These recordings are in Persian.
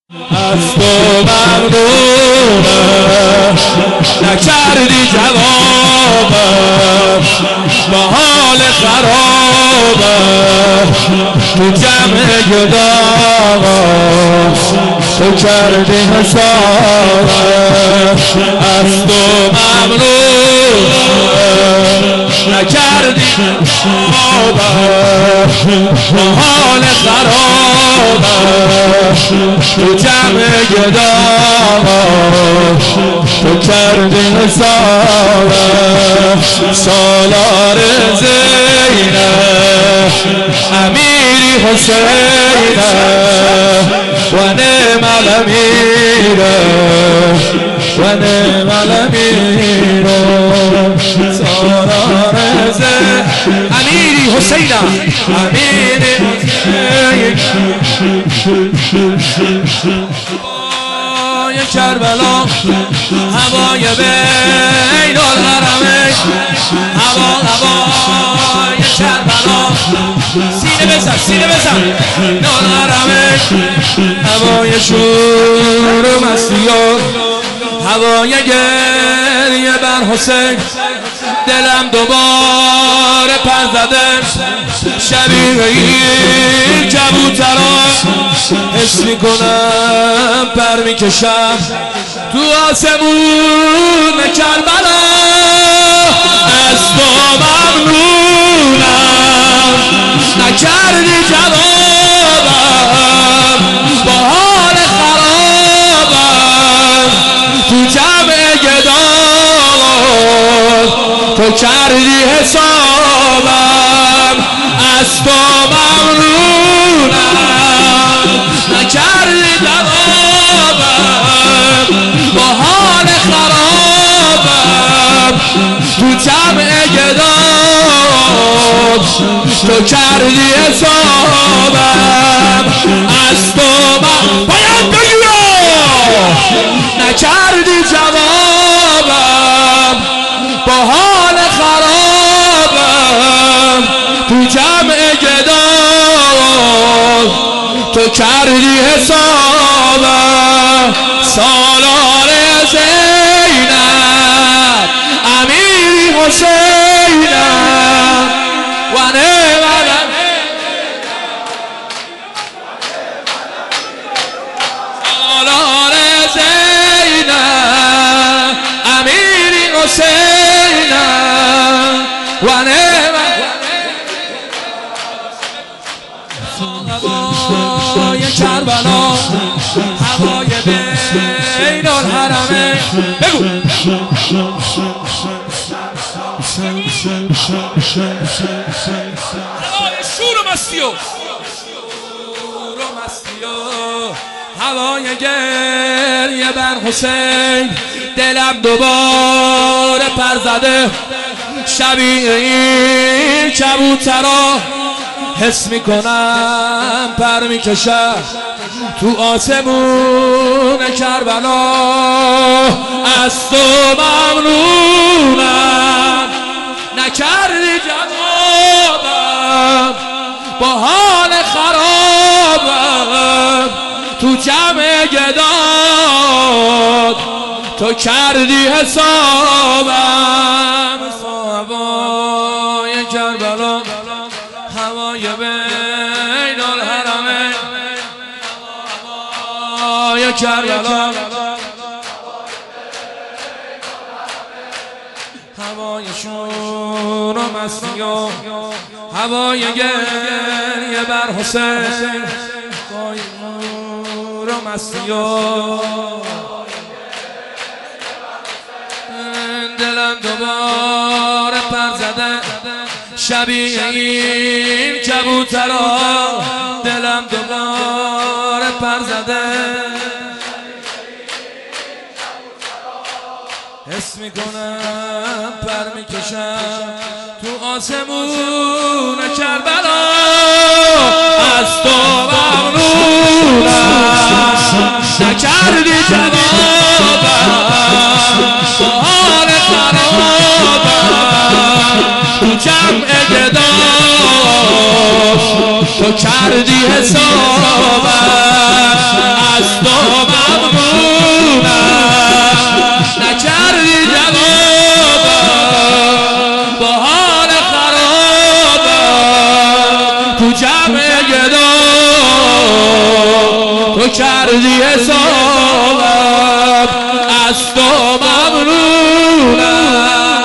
از تو ممنونم نکردی جوابم با حال خرابم تو جمع گداغم تو کردی حسابم از تو ممنونم نکردی جوابم با حال خرابم تو جمع گداغم تو کردی حسابم سالار زینب امیری حسینم و نعم الامیرم و نعم الامیرم سالار زینب امیری حسینم امیری حسینم کربلا هوای بین الحرمین هوای کربلا سینه بزن بین الحرمین هوای شور و مسیح هوای گریه بر حسین دلم دوباره پر زده شبیه این کبوتران حس میکنم پر میکشم تو آسمون کربلا از تو ممنونم نکردی جوابم با حال خرابم تو جمع گداغان تو کردی حسابم از تو ممنونم نکردی جوابم با حال خرابم تو جمع گداغان تو کردی حسابم از تو باید بگیرم نکردی جوابم با حال خرابم تو جمع گداغان تو کردی حسابم سالار زینب امیری حسینم و نعم سالار زینب امیری حسینم و نعم هوای کربلا هوای بین الحرمین بگو هوای شور و مستی هوای گریه بر حسین دلم دوباره پر زده شبیه این کبوترا حس میکنم پر میکشم تو آسمون کربلا از تو ممنونم نکردی جوابم با حال خرابم تو جمع گداد تو کردی حسابم هوای کربلا هوای بین الحرمین هوای کربلا هوای شور و مستی هوای گریه بر حسین هوای شور و مستی دلم دوباره پر زده شبیه این کبوترا دلم دوباره پر زده حس میکنم پر میکشم تو آسمون کربلا از تو ممنونم نکردی جوابم حال خرابم تو جمع گداغان تو کردی حسابم از تو تو کردی حسابم از تو ممنونم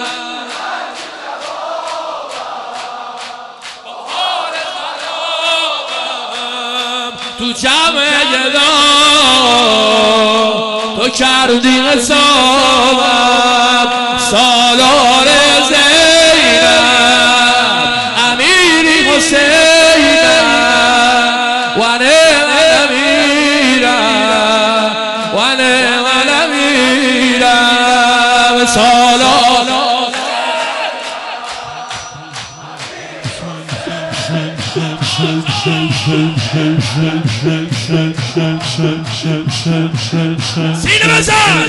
تو جمع گدام تو کردی حسابم سالار زینب امیری حسینم و نعم امیرم و نعم امیرم سالار سینه بزن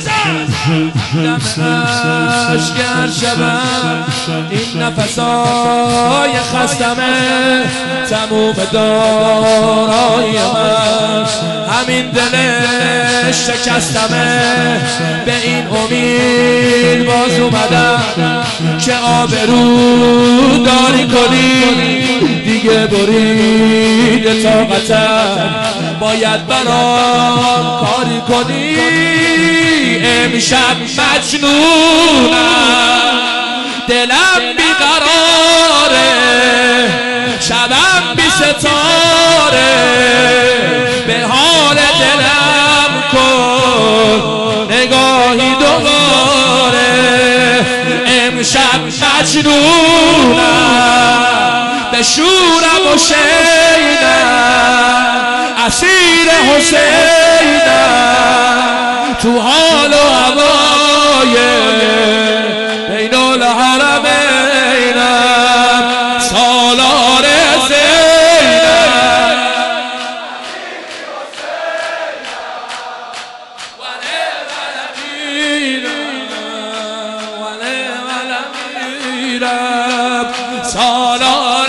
اشگر شبم این نفسای خستمه تموم دارای من همین دل شکستمه به این امید باز اومدم که آبرو داری کنی دیگه برید طاقتم باید برام کاری کنی امشب مجنونم دلم بیقراره شبم بی ستاره به حال دلم کن نگاهی دوباره امشب مجنونم به شورم و شینم اسیر حسینم تو حال و هوای بین الحرمینم سالار زینب و نعم امیرم و نعم امیرم سالار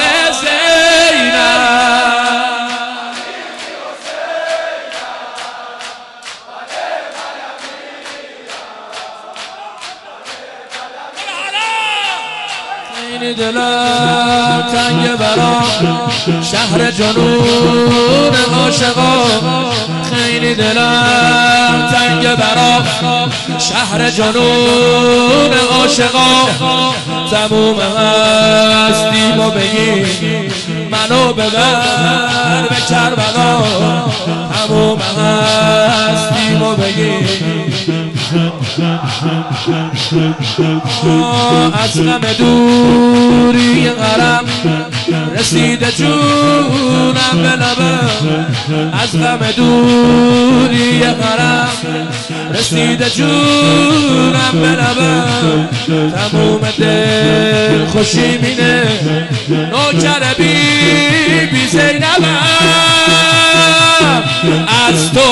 خیلی دلم تنگ برام شهر جنون عاشقا خیلی دلم تنگ برام شهر جنون عاشقا تموم هستیم و بگی منو ببر به کربلا تموم هستیم و بگی از غم دوری غرم رسیده جونم به لبم از غم دوری غرم رسیده جونم به لبم تموم دل خوشی مینه نوکر بی زینبم از تو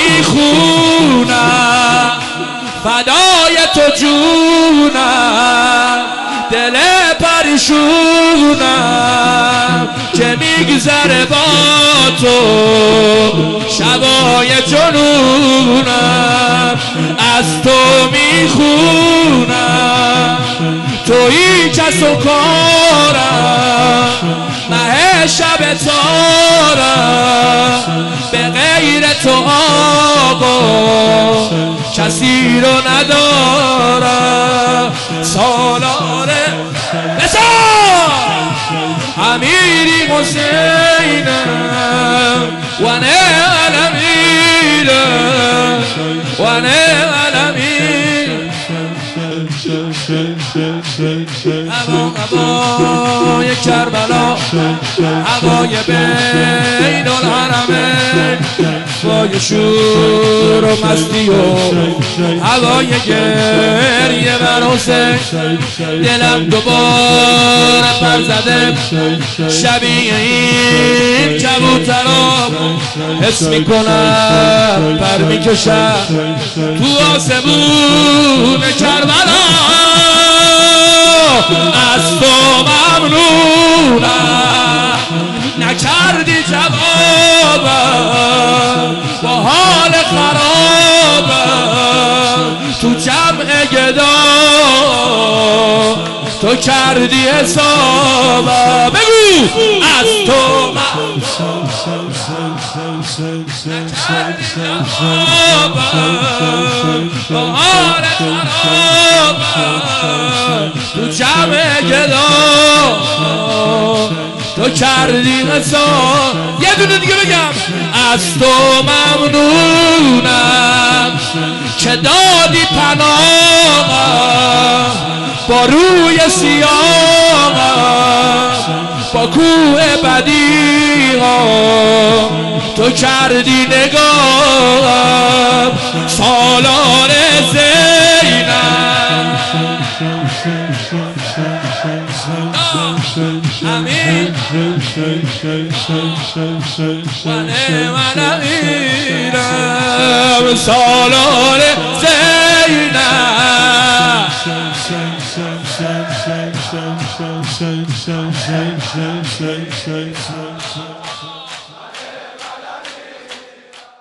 میخونم فدای تو جونم دل پریشونم که میگذره با تو شبای جنونم از تو میخونم تویی کس و کارم مه شب تارم به غیر تو آقا کسی رو ندارم سالار بسار امیری حسینم و نعم امیرم و نعم امیرم هوای کربلا هوای بین الحرمین هوای شور و مستی و هوای گریه بر حسین دلم دوباره پر زده شبیه این کبوترام حس میکنم پر میکشم تو آسمون کربلا از تو ممنونم نکردی جوابم با حال خرابم تو جمع گدا تو کردی حسابم بگو از تو بهار خرابم تو جمع گدا تو کردی قصار. یه دونه دیگه بگم از تو ممنونم که دادی پناهم با روی سیاهم با کوه بدیهام تو کردی نگاهم سالار زینم. امین من امیرم سالار زینب.